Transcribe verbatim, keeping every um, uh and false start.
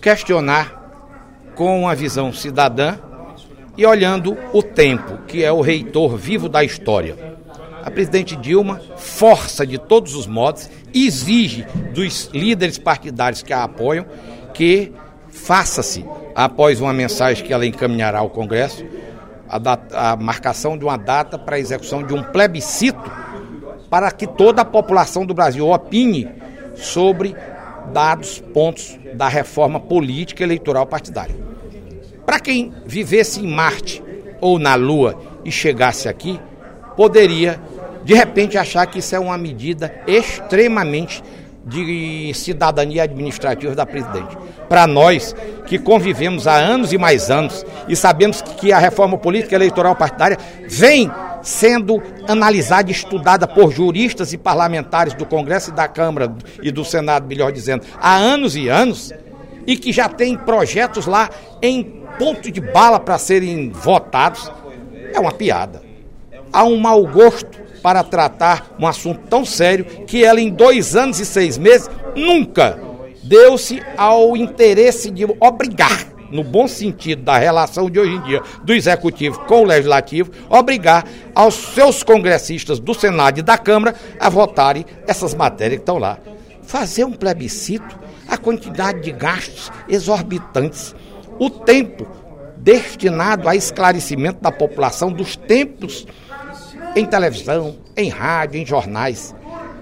questionar com uma visão cidadã e olhando o tempo, que é o reitor vivo da história. A presidente Dilma força de todos os modos, exige dos líderes partidários que a apoiam que faça-se, após uma mensagem que ela encaminhará ao Congresso, a, data, a marcação de uma data para a execução de um plebiscito para que toda a população do Brasil opine sobre dados pontos da reforma política e eleitoral partidária. Para quem vivesse em Marte ou na Lua e chegasse aqui, poderia, de repente, achar que isso é uma medida extremamente de cidadania administrativa da presidente. Para nós, que convivemos há anos e mais anos, e sabemos que a reforma política e eleitoral partidária vem sendo analisada e estudada por juristas e parlamentares do Congresso e da Câmara e do Senado, melhor dizendo, há anos e anos, e que já tem projetos lá em ponto de bala para serem votados, é uma piada. Há um mau gosto para tratar um assunto tão sério que ela, em dois anos e seis meses, nunca deu-se ao interesse de obrigar, no bom sentido da relação de hoje em dia do Executivo com o Legislativo, obrigar aos seus congressistas do Senado e da Câmara a votarem essas matérias que estão lá. Fazer um plebiscito, a quantidade de gastos exorbitantes, o tempo destinado a esclarecimento da população dos tempos em televisão, em rádio, em jornais.